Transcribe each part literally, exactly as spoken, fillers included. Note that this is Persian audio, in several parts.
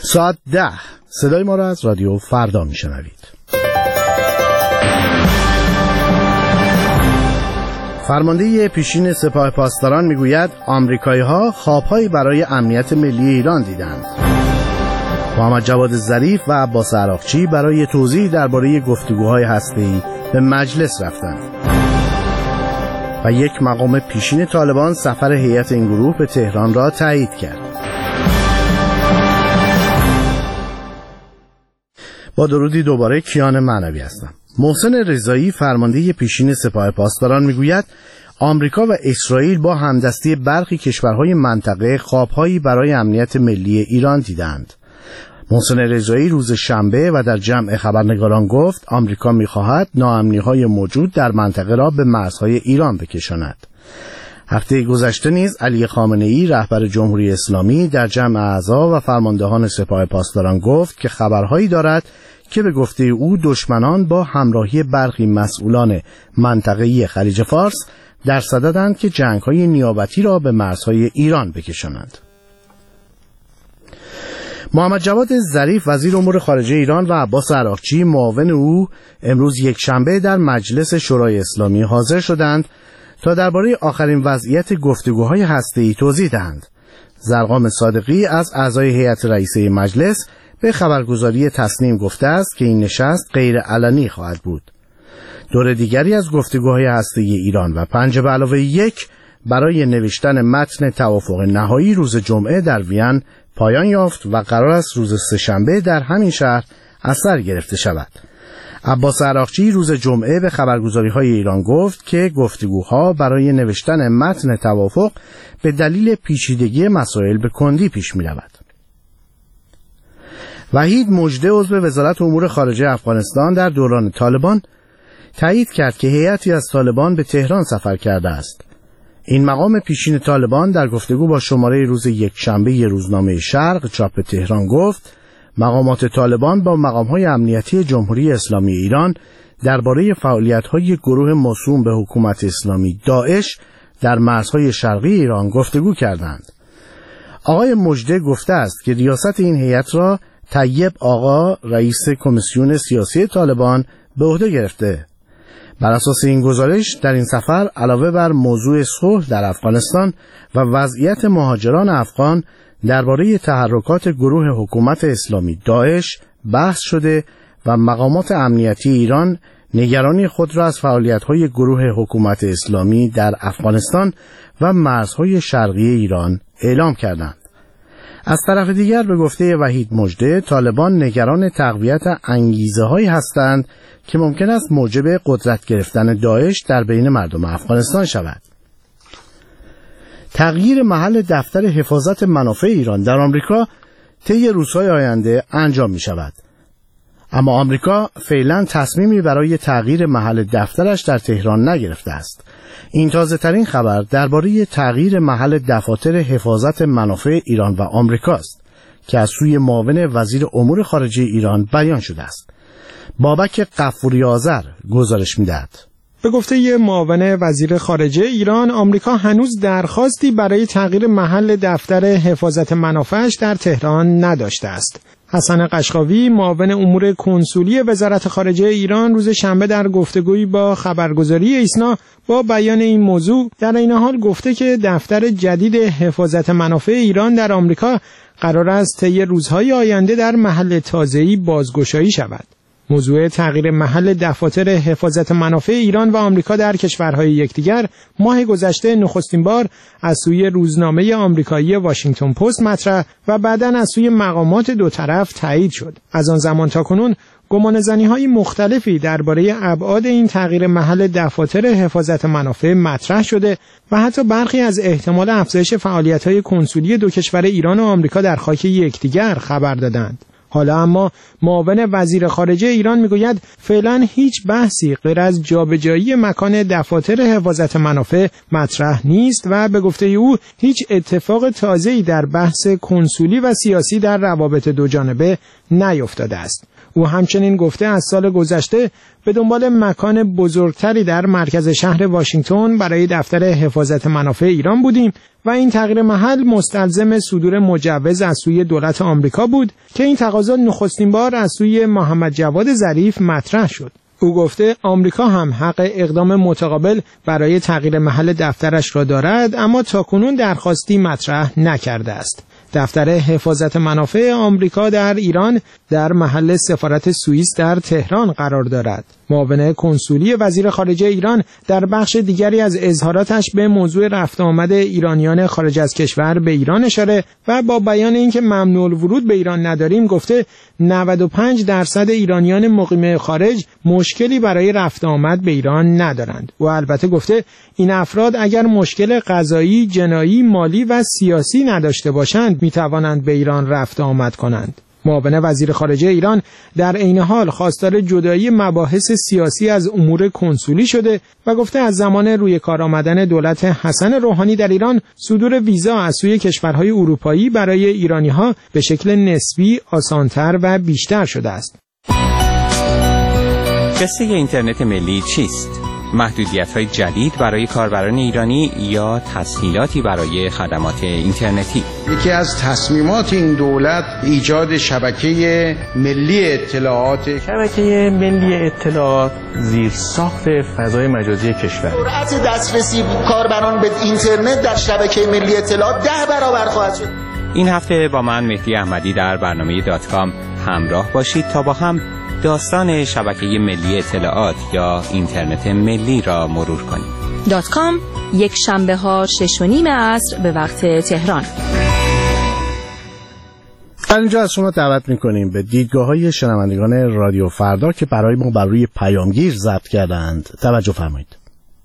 ساعت ده صدای ما را از رادیو فردا میشنوید. فرمانده پیشین سپاه پاسداران میگوید آمریکایی‌ها خواب‌هایی برای امنیت ملی ایران دیدند. محمد جواد ظریف و عباس عراقچی برای توضیح درباره گفتگوهای هسته‌ای به مجلس رفتند. و یک مقام پیشین طالبان سفر هیئت این گروه به تهران را تایید کرد. با درودی دوباره کیان معنوی هستم. محسن رضایی فرمانده پیشین سپاه پاسداران میگوید آمریکا و اسرائیل با همدستی برخی کشورهای منطقه خوابهایی برای امنیت ملی ایران دیدند. محسن رضایی روز شنبه و در جمع خبرنگاران گفت آمریکا می‌خواهد ناامنی‌های موجود در منطقه را به مرزهای ایران بکشاند. هفته گذشته نیز علی خامنه‌ای رهبر جمهوری اسلامی در جمع اعضا و فرماندهان سپاه پاسداران گفت که خبرهایی دارد که به گفته او دشمنان با همراهی برخی مسئولان منطقه‌ای خلیج فارس در صددند که جنگ‌های نیابتی را به مرزهای ایران بکشانند. محمد جواد ظریف وزیر امور خارجه ایران و عباس عراقچی معاون او امروز یک شنبه در مجلس شورای اسلامی حاضر شدند تا درباره آخرین وضعیت گفتگوهای هسته‌ای توضیح دهند. زرقام صادقی از اعضای هیئت رئیسه مجلس به خبرگزاری تصنیم گفته است که این نشست غیر علنی خواهد بود. دور دیگری از گفتگوهای هسته‌ای ایران و پنج به علاوه یک برای نوشتن متن توافق نهایی روز جمعه در وین پایان یافت و قرار است روز سه‌شنبه در همین شهر از سر گرفته شود. عباس عراقچی روز جمعه به خبرگزاری‌های ایران گفت که گفتگوها برای نوشتن متن توافق به دلیل پیچیدگی مسائل به کندی پیش می‌رود. وحید مژده عضو وزارت امور خارجه افغانستان در دوران طالبان تایید کرد که هیئتی از طالبان به تهران سفر کرده است. این مقام پیشین طالبان در گفتگو با شماره روز یک شنبه روزنامه شرق چاپ تهران گفت مقامات طالبان با مقام‌های امنیتی جمهوری اسلامی ایران درباره فعالیت‌های گروه موسوم به حکومت اسلامی داعش در مرزهای شرقی ایران گفتگو کردند. آقای مژده گفته است که ریاست این هیئت را طیب آقا رئیس کمیسیون سیاسی طالبان به عهده گرفته. بر اساس این گزارش در این سفر علاوه بر موضوع صلح در افغانستان و وضعیت مهاجران افغان درباره تحرکات گروه حکومت اسلامی داعش بحث شده و مقامات امنیتی ایران نگرانی خود را از فعالیت‌های گروه حکومت اسلامی در افغانستان و مرزهای شرقی ایران اعلام کردند. از طرف دیگر به گفته وحید مژده طالبان نگران تقویت انگیزه‌هایی هستند که ممکن است موجب قدرت گرفتن داعش در بین مردم افغانستان شود. تغییر محل دفتر حفاظت منافع ایران در آمریکا طی روزهای آینده انجام می شود. اما آمریکا فعلا تصمیمی برای تغییر محل دفترش در تهران نگرفته است. این تازه ترین خبر درباره تغییر محل دفاتر حفاظت منافع ایران و آمریکا است که از سوی معاون وزیر امور خارجه ایران بیان شده است. بابک غفوری آذر گزارش می‌دهد. به گفته ی معاون وزیر خارجه ایران، آمریکا هنوز درخواستی برای تغییر محل دفتر حفاظت منافعش در تهران نداشته است. حسن قشقاوی معاون امور کنسولی وزارت خارجه ایران روز شنبه در گفتگویی با خبرگزاری ایسنا با بیان این موضوع در این حال گفته که دفتر جدید حفاظت منافع ایران در آمریکا قرار است طی روزهای آینده در محل تازه‌ای بازگشایی شود. موضوع تغییر محل دفاتر حفاظت منافع ایران و آمریکا در کشورهای یکدیگر ماه گذشته نخستین بار از سوی روزنامه آمریکایی واشنگتن پست مطرح و بعداً از سوی مقامات دو طرف تایید شد. از آن زمان تا کنون گمانه‌زنی‌های مختلفی درباره ابعاد این تغییر محل دفاتر حفاظت منافع مطرح شده و حتی برخی از احتمال افزایش فعالیت‌های کنسولی دو کشور ایران و آمریکا در خاک یکدیگر خبر دادند. حالا اما معاون وزیر خارجه ایران میگوید فعلا هیچ بحثی غیر از جابجایی مکان دفاتر حفاظت منافع مطرح نیست و به گفته او هیچ اتفاق تازه‌ای در بحث کنسولی و سیاسی در روابط دو جانبه نیفتاده است. او همچنین گفته از سال گذشته به دنبال مکان بزرگتری در مرکز شهر واشنگتن برای دفتر حفاظت منافع ایران بودیم و این تغییر محل مستلزم صدور مجوز از سوی دولت آمریکا بود که این تقاضا نخستین بار از سوی محمد جواد ظریف مطرح شد. او گفته آمریکا هم حق اقدام متقابل برای تغییر محل دفترش را دارد، اما تاکنون درخواستی مطرح نکرده است. دفتر حفاظت منافع آمریکا در ایران در محل سفارت سوئیس در تهران قرار دارد. معاون کنسولی وزیر خارجه ایران در بخش دیگری از اظهاراتش به موضوع رفت آمد ایرانیان خارج از کشور به ایران اشاره و با بیان اینکه ممنوع الورود به ایران نداریم گفته نود و پنج درصد ایرانیان مقیم خارج مشکلی برای رفت آمد به ایران ندارند. و البته گفته این افراد اگر مشکل قضایی، جنایی، مالی و سیاسی نداشته باشند می توانند به ایران رفت آمد کنند. معاون وزیر خارجه ایران در عین حال خواستار جدایی مباحث سیاسی از امور کنسولی شده و گفته از زمان روی کار آمدن دولت حسن روحانی در ایران صدور ویزا از سوی کشورهای اروپایی برای ایرانی‌ها به شکل نسبی آسانتر و بیشتر شده است. قصه اینترنت ملی چیست؟ محدودیت‌های جدید برای کاربران ایرانی یا تسهیلاتی برای خدمات اینترنتی؟ یکی از تصمیمات این دولت ایجاد شبکه ملی اطلاعات. شبکه ملی اطلاعات زیرساخت فضای مجازی کشور. سرعت دسترسی کاربران به اینترنت در شبکه ملی اطلاعات ده برابر خواهد شد. این هفته با من مهدی احمدی در برنامه دات کام همراه باشید تا با هم داستان شبکه ملی اطلاعات یا اینترنت ملی را مرور کنیم. دات کام یک شنبه ها شش و نیم عصر به وقت تهران. در اینجا از شما دعوت میکنیم به دیدگاه های شنوندگان رادیو فردا که برای ما بر روی پیامگیر ضبط کردند توجه فرمایید.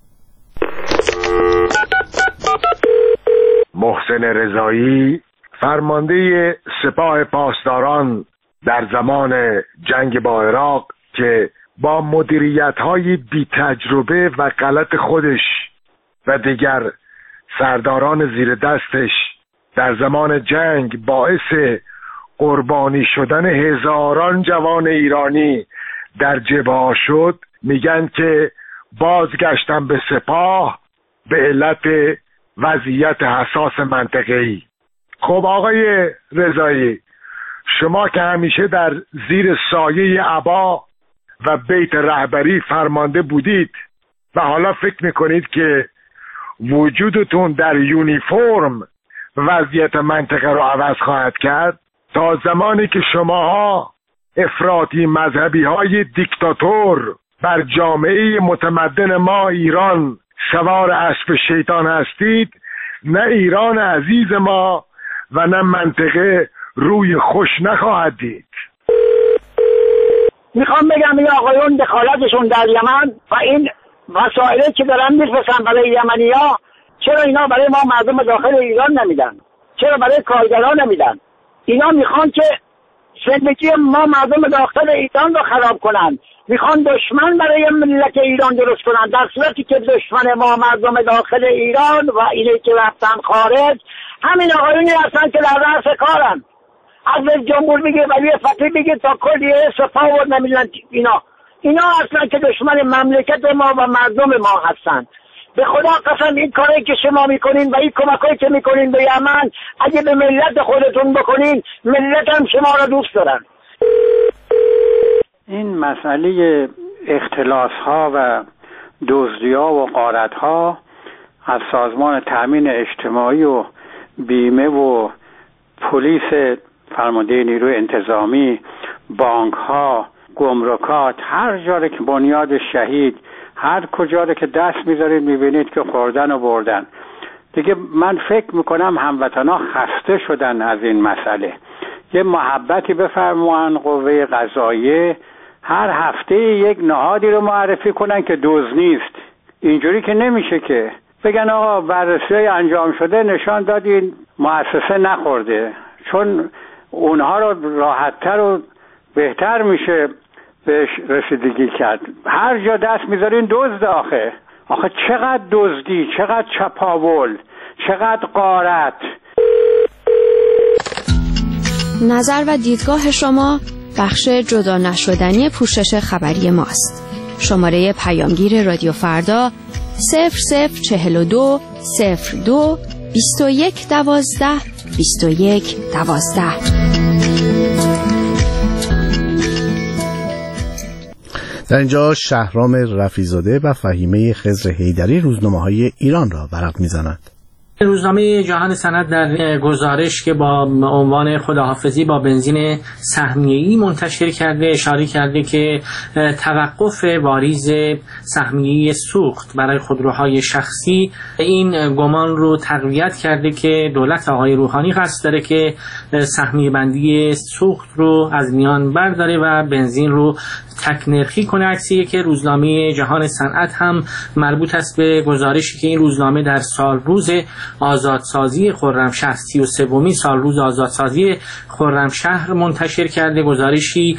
محسن رضایی فرمانده سپاه پاسداران در زمان جنگ با عراق که با مدیریت‌های بی تجربه و غلط خودش و دیگر سرداران زیر دستش در زمان جنگ باعث قربانی شدن هزاران جوان ایرانی در جبهه‌ها شد، میگن که بازگشتن به سپاه به علت وضعیت حساس منطقه‌ای. خب آقای رضایی، شما که همیشه در زیر سایه عبا و بیت رهبری فرمانده بودید و حالا فکر میکنید که وجودتون در یونیفرم وضعیت منطقه رو عوض خواهد کرد، تا زمانی که شماها افراطی مذهبی های دیکتاتور بر جامعه متمدن ما ایران سوار اسب شیطان هستید، نه ایران عزیز ما و نه منطقه روی خوش نخواهد دید. میخوام بگم این آقایون دخالتشون در یمن و این وسایلی که دارن میفرستن برای یمنی‌ها، چرا اینا برای ما مردم داخل ایران نمیدن؟ چرا برای کارگران نمیدن؟ اینا میخوان که زندگی ما مردم داخل ایران رو خراب کنن، میخوان دشمن برای ملت ایران درست کنن، در صورتی که دشمن ما مردم داخل ایران و اینه که رفتن خارج همین آقایونی هستن که در رأس کارن. از جمهور بگیر، ولی فقیه بگیر، تا کلی سپاه و نمیدن اینا اینا اصلا که دشمن مملکت ما و مردم ما هستن. به خدا قسم این کاری که شما میکنین و این کمکایی که میکنین به یمن، اگه به ملت خودتون بکنین، ملت هم شما را دوست دارن. این مسئله اختلاس ها و دزدی ها و غارت ها از سازمان تامین اجتماعی و بیمه و پلیس فرمانده نیروی انتظامی، بانک ها، گمرکات، هر جا که بنیاد شهید، هر کجا که دست میذارید میبینید که خوردن و بردن. دیگه من فکر میکنم هموطنا خسته شدن از این مسئله. یه محبتی بفرماین قوه قضاییه، هر هفته یک نهادی رو معرفی کنن که دزد نیست. اینجوری که نمیشه که بگن آقا بررسی انجام شده نشان دادین مؤسسه نخورده، چون اونها رو راحت‌تر و بهتر میشه بهش رسیدگی کرد. هر جا دست میذارین دزد. آخه آخه چقدر دزدی، چقدر چپاول، چقدر غارت. نظر و دیدگاه شما بخش جدا نشدنی پوشش خبری ماست. شماره پیامگیر رادیو فردا صفر صفر چهل و دو صفر دو بیست و یک دوازده بیست و یک دوازده. در اینجا شهرام رفیع‌زاده و فهیمه خضر حیدری روزنامه‌های ایران را ورق می‌زنند. روزنامه جهان صنعت در گزارش که با عنوان خداحافظی با بنزین سهمیه‌ای منتشر کرده اشاره کرده که توقف واریز سهمیه‌ای سوخت برای خودروهای شخصی این گمان رو تقویت کرده که دولت آقای روحانی قصد داره که سهمیه بندی سوخت رو از میان برداره و بنزین رو تک نرخی کنه. عکسیه که روزنامه جهان صنعت هم مربوط است به گزارشی که این روزنامه در سال روز آزادسازی خرمشهر سی و سومین سال روز آزادسازی خرمشهر منتشر کرده. گزارشی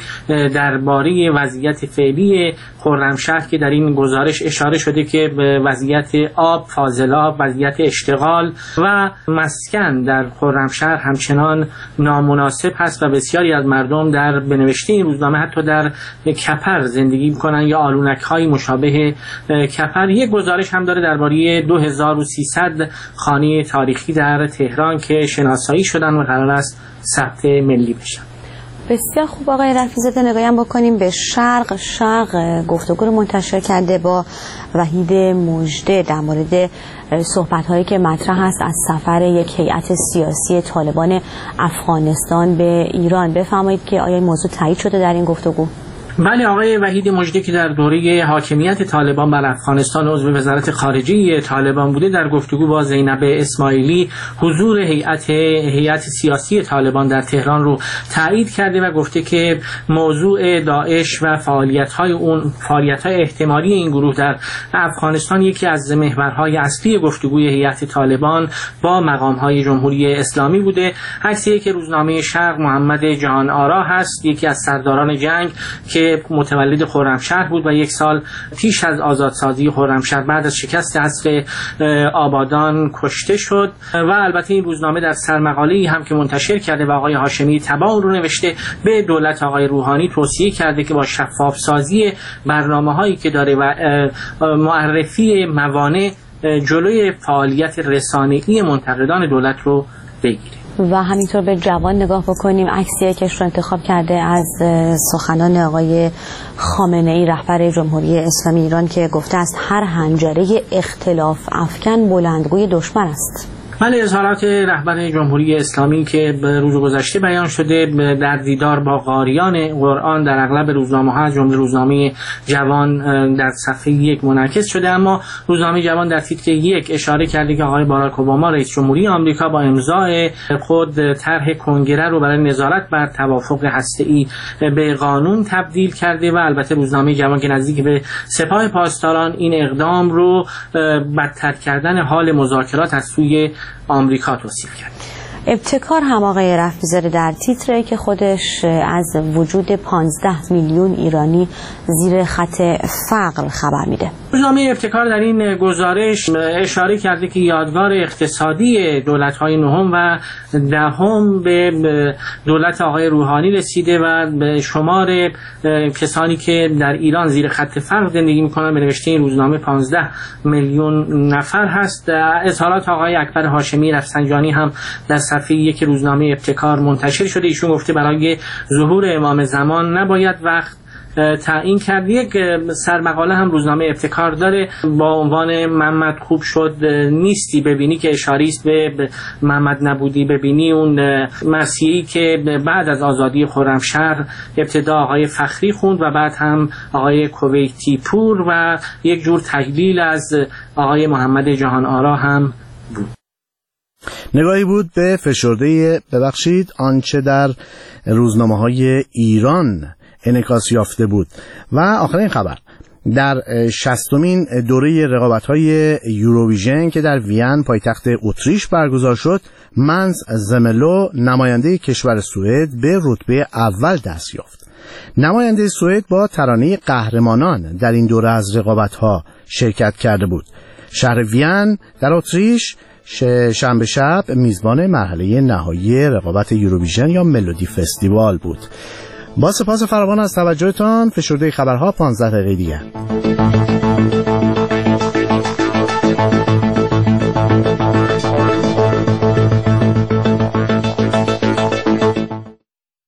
درباره وضعیت فعلی خرمشهر که در این گزارش اشاره شده که وضعیت آب، فاضلاب، وضعیت اشتغال و مسکن در خرمشهر همچنان نامناسب هست و بسیاری از مردم در بنوشته این روزنامه حتی در کپر زندگی میکنن یا آلونک های مشابه کپر. یک گزارش هم داره درباره دو هزار و سیصد خانه تاریخی در تهران که شناسایی شدن و قرار است ثبت ملی بشن. بسیار خوب آقای رفیع‌زاده، نگاهی هم بکنیم به شرق. شرق گفتگو رو منتشر کرده با وحید مژده در مورد صحبت‌هایی که مطرح است از سفر یک هیئت سیاسی طالبان افغانستان به ایران. بفرمایید که آیا این موضوع تایید شده در این گفتگو؟ بله، آقای وحید مژده که در دوره حاکمیت طالبان بر افغانستان عضو وزارت خارجه طالبان بوده در گفتگو با زینب اسماعیلی حضور هیئت هیئت سیاسی طالبان در تهران رو تایید کرده و گفته که موضوع داعش و فعالیت‌های اون فعالیت‌های احتمالی این گروه در افغانستان یکی از محورهای اصلی گفتگوی هیئت طالبان با مقام‌های جمهوری اسلامی بوده. عکسی که روزنامه شرق محمد جهان آرا هست، یکی از سرداران جنگ که متولد خرمشهر بود و یک سال پیش از آزادسازی خرمشهر بعد از شکست عسکر آبادان کشته شد. و البته این روزنامه در سرمقاله‌ای هم که منتشر کرده و آقای هاشمی تباون رو نوشته به دولت آقای روحانی توصیه کرده که با شفاف سازی برنامه‌هایی که داره و معرفی موانع جلوی فعالیت رسانه‌ای منتقدان دولت رو بگیره. و همینطور به جوان نگاه بکنیم. عکسی که رو انتخاب کرده از سخنان آقای خامنه ای رهبر جمهوری اسلامی ایران که گفته است هر حنجره اختلاف افکن بلندگوی دشمن است. بله، اظهارات رهبر جمهوری اسلامی که به روز گذشته بیان شده در دیدار با قاریان قرآن در اغلب روزنامه‌ها از جمله روزنامه جوان در صفحه یک منعکس شده، اما روزنامه جوان در تیتر یک اشاره کرده که آقای باراک اوباما رئیس جمهوری آمریکا با امضای خود طرح کنگره رو برای نظارت بر توافق هسته‌ای به قانون تبدیل کرده و البته روزنامه جوان که نزدیک به سپاه پاسداران این اقدام رو بدتر کردن حال مذاکرات از سوی آمریکا توصیف کرد. ابتکار هم آقای رفیع‌زاده در تیتره که خودش از وجود پانزده میلیون ایرانی زیر خط فقر خبر میده. روزنامه ابتکار در این گزارش اشاره کرده که یادگار اقتصادی دولت‌های نهم و دهم به دولت آقای روحانی رسیده و به شمار کسانی که در ایران زیر خط فقر زندگی میکنن به نوشته این روزنامه پانزده میلیون نفر هست. اظهارات آقای اکبر هاشمی رفسنجانی هم در صفحه یک روزنامه ابتکار منتشر شده. ایشون گفته برای ظهور امام زمان نباید وقت تعیین کرد. یک سرمقاله هم روزنامه ابتکار داره با عنوان محمد خوب شد نیستی ببینی که اشاری است به محمد نبودی ببینی، اون مرثیه‌ای که بعد از آزادی خرمشهر ابتدا آقای فخری خوند و بعد هم آقای کویتی پور و یک جور تحلیل از آقای محمد جهان آرا هم بود. نگاهی بود به فشرده ببخشید آنچه در روزنامه‌های ایران انعکاس یافته بود. و آخرین خبر در شصتمین دوره رقابت‌های یوروویژن که در وین پایتخت اتریش برگزار شد، منز زملو نماینده کشور سوئد به رتبه اول دست یافت. نماینده سوئد با ترانه قهرمانان در این دوره از رقابت‌ها شرکت کرده بود. شهر وین در اتریش شنبه شب میزبان مرحله نهایی رقابت یوروویژن یا ملودی فستیوال بود. با سپاس فراوان از توجهتان. فشرده خبرها پانزده دقیقه دیگر.